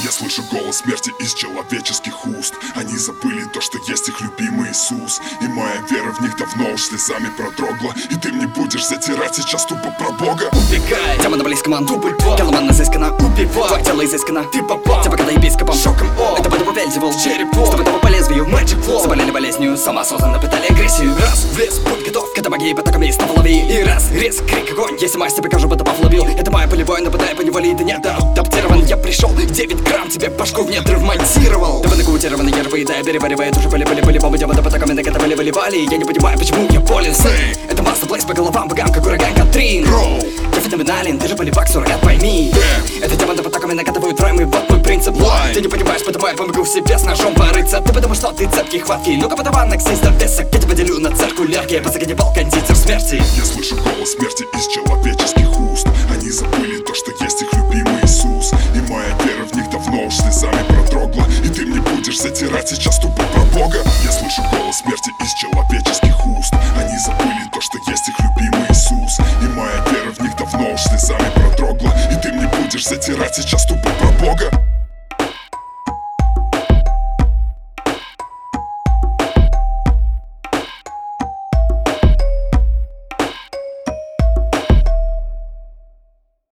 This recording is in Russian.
Я слышу голос смерти из человеческих уст. Они забыли то, что есть их любимый Иисус. И моя вера в них давно уж слезами продрогла. И ты мне будешь затирать сейчас тупо про Бога. Убегай, тема на близком, дубль по Келоман изысканно, убивай, твое тело изысканно, ты попал. Тебя когда епископом, шоком, о, это буду Вельзевул, черепом. Чтобы того по лезвию, Magic Flow. Заболели болезнью, самоосознанно питали агрессию. Раз, в лес, будь готов к этой магии, потоком есть на лови. И раз, резк, крик, огонь, если мастер покажу, будто повлобил. Это мой полевой, нападай по неволе, и ты не адаптирован. Я пришел, 9 грамм тебе башку в недры вмонтировал. Ты нокаутированный, я выедаю, переваривая душу, были бомбы, дело потоками накатывали, выливали. Я не понимаю, почему я болен. Это мастер-плейс по головам, богам, как ураган Катрин. Ты феноменален, ты же поливак, суррогат, пойми. Это демоны потоками накатывают раймы, вот мой принцип. Ты не понимаешь, потому я помогу в себе с ножом порыться. Ты потому что ты цепкий, хваткий. Ну-ка подавай на ксейс до весок. Я тебя делю на циркулярки, позагонебал кондитер смерти. Я слышу голос смерти из человеческих уст. Они забыли то, что есть их любимый Иисус. И моя вера в них давно уж слезами продрогла. И ты мне будешь затирать сейчас тупо про Бога. Я слышу голос смерти из человеческих уст. Они забыли то, что есть их любимый Иисус. И моя вера в них давно уж слезами продрогла. И ты мне будешь затирать сейчас тупо про Бога.